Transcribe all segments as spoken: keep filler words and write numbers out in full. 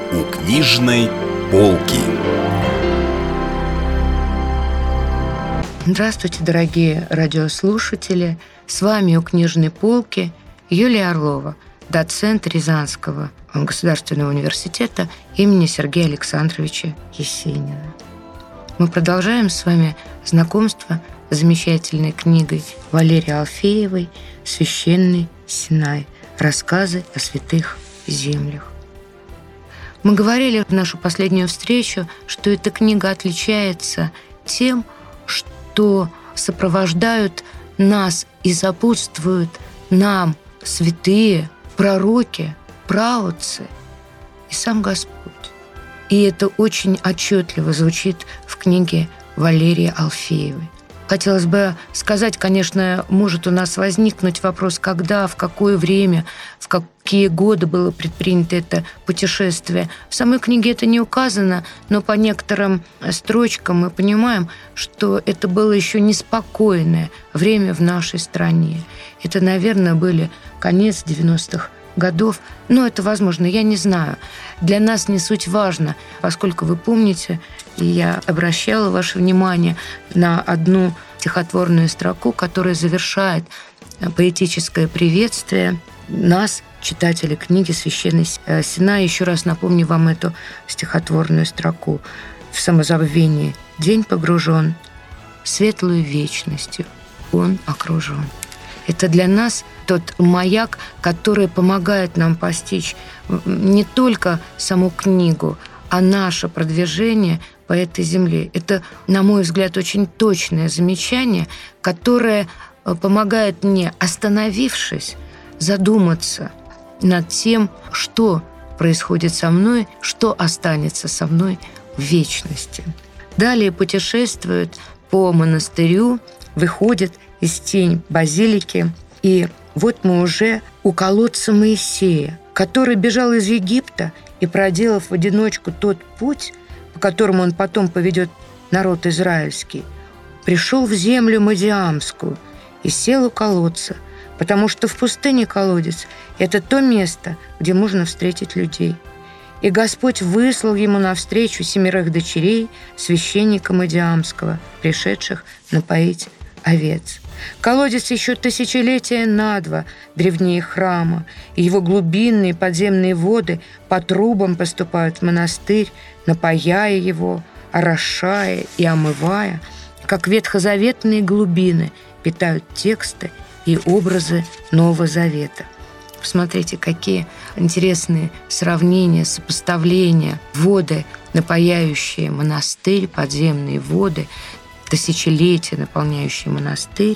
У книжной полки. Здравствуйте, дорогие радиослушатели! С вами у книжной полки Юлия Орлова, доцент Рязанского государственного университета имени Сергея Александровича Есенина. Мы продолжаем с вами знакомство с замечательной книгой Валерии Алфеевой «Священный Синай. Рассказы о святых землях». Мы говорили в нашу последнюю встречу, что эта книга отличается тем, что сопровождают нас и сопутствуют нам святые, пророки, праотцы и сам Господь. И это очень отчетливо звучит в книге Валерии Алфеевой. Хотелось бы сказать, конечно, может у нас возникнуть вопрос, когда, в какое время, в какие годы было предпринято это путешествие. В самой книге это не указано, но по некоторым строчкам мы понимаем, что это было еще неспокойное время в нашей стране. Это, наверное, были конец девяностых годов. Но это возможно, я не знаю. Для нас не суть важно, поскольку вы помните, и я обращала ваше внимание на одну стихотворную строку, которая завершает поэтическое приветствие нас, читателей книги «Священный Синай». Еще раз напомню вам эту стихотворную строку. В самозабвении день погружен, светлую вечностью он окружен. Это для нас тот маяк, который помогает нам постичь не только саму книгу, а наше продвижение по этой земле. Это, на мой взгляд, очень точное замечание, которое помогает мне, остановившись, задуматься над тем, что происходит со мной, что останется со мной в вечности. Далее путешествует по монастырю, выходит из тень базилики, и вот мы уже у колодца Моисея, который бежал из Египта и, проделав в одиночку тот путь, по которому он потом поведет народ израильский, пришел в землю Мадиамскую и сел у колодца, потому что в пустыне колодец – это то место, где можно встретить людей. И Господь выслал ему навстречу семерых дочерей священника Мадиамского, пришедших напоить овец. Колодец еще тысячелетия на два древнее храма, и его глубинные подземные воды по трубам поступают в монастырь, напояя его, орошая и омывая, как ветхозаветные глубины питают тексты и образы Нового Завета. Посмотрите, какие интересные сравнения, сопоставления. Воды, напояющие монастырь, подземные воды, тысячелетия, наполняющие монастырь,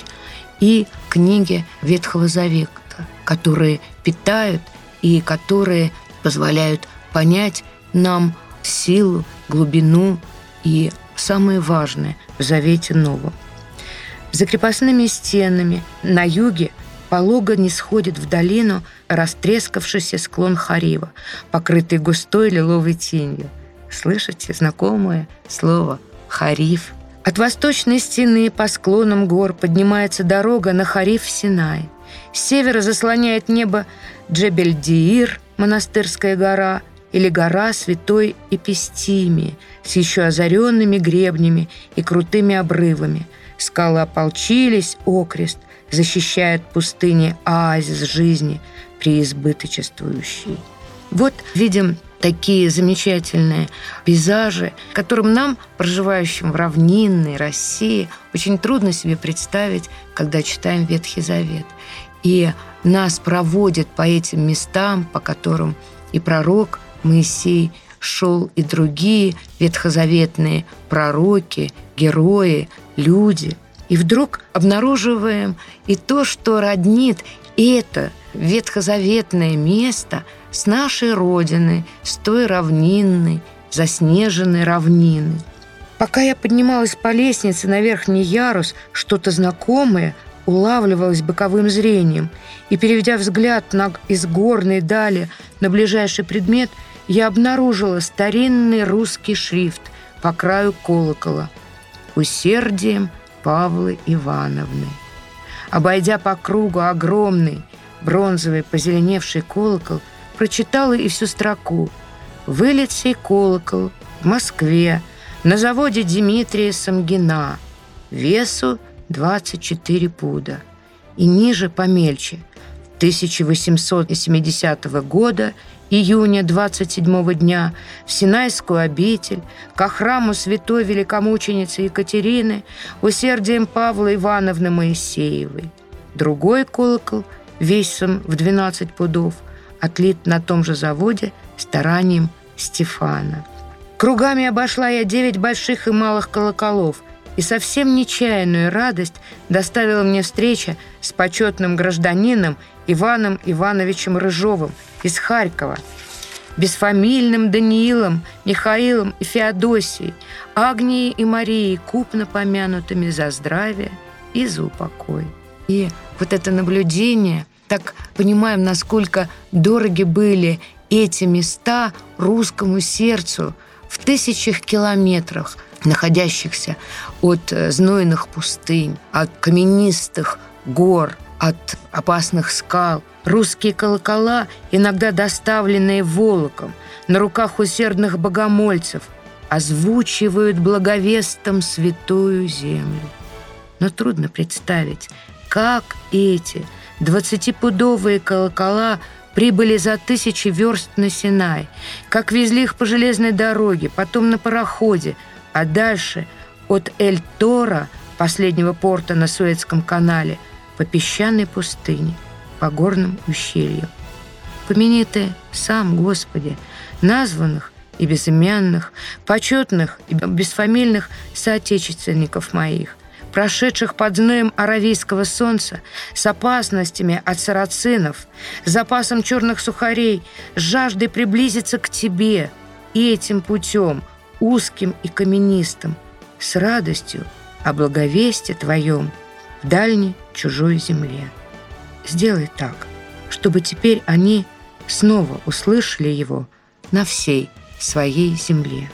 и книги Ветхого Завета, которые питают и которые позволяют понять нам силу, глубину и самое важное в Завете Новом. За крепостными стенами на юге полого нисходит в долину растрескавшийся склон Харива, покрытый густой лиловой тенью. Слышите знакомое слово «Харив»? От восточной стены по склонам гор поднимается дорога на Харив-Синай. С севера заслоняет небо Джебель-Диир, монастырская гора, или гора Святой Эпистимии с еще озаренными гребнями и крутыми обрывами. Скалы ополчились окрест, защищая от пустыни оазис жизни преизбыточествующий. Вот видим такие замечательные пейзажи, которым нам, проживающим в равнинной России, очень трудно себе представить, когда читаем Ветхий Завет. И нас проводят по этим местам, по которым и пророк Моисей шел, и другие ветхозаветные пророки, герои, люди. И вдруг обнаруживаем и то, что роднит это ветхозаветное место с нашей Родиной, с той равнинной, заснеженной равнины. Пока я поднималась по лестнице на верхний ярус, что-то знакомое улавливалось боковым зрением, и, переведя взгляд на, из горной дали на ближайший предмет, я обнаружила старинный русский шрифт по краю колокола «Усердием Павлы Ивановны». Обойдя по кругу огромный бронзовый позеленевший колокол, прочитала и всю строку вылет сей колокол в Москве на заводе Дмитрия Самгина весу двадцать четыре пуда и ниже помельче тысяча восемьсот семидесятого года июня двадцать седьмого дня в Синайскую обитель ко храму святой великомученицы Екатерины усердием Павла Ивановны Моисеевой. Другой колокол весом в двенадцать пудов отлит на том же заводе старанием Стефана. Кругами обошла я девять больших и малых колоколов, и совсем нечаянную радость доставила мне встреча с почетным гражданином Иваном Ивановичем Рыжовым из Харькова, бесфамильным Даниилом, Михаилом и Феодосией, Агнией и Марией, купно помянутыми за здравие и за упокой. И вот это наблюдение, так понимаем, насколько дороги были эти места русскому сердцу в тысячах километрах, находящихся от знойных пустынь, от каменистых гор, от опасных скал. Русские колокола, иногда доставленные волоком, на руках усердных богомольцев, озвучивают благовестом святую землю. Но трудно представить, как эти двадцатипудовые колокола прибыли за тысячи верст на Синай, как везли их по железной дороге, потом на пароходе, а дальше от Эль-Тора, последнего порта на Суэцком канале, по песчаной пустыне, по горным ущелью. Помяни Ты сам, Господи, названных и безымянных, почетных и бесфамильных соотечественников моих, прошедших под зноем аравийского солнца, с опасностями от сарацинов, с запасом черных сухарей, с жаждой приблизиться к Тебе и этим путем, узким и каменистым, с радостью о благовестии Твоем в дальней чужой земле. Сделай так, чтобы теперь они снова услышали его на всей своей земле.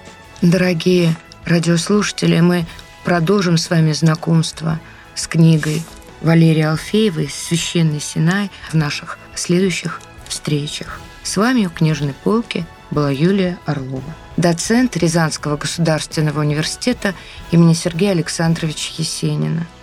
Дорогие радиослушатели, мы продолжим с вами знакомство с книгой Валерии Алфеевой «Священный Синай» в наших следующих встречах. С вами у книжной полки была Юлия Орлова, доцент Рязанского государственного университета имени Сергея Александровича Есенина.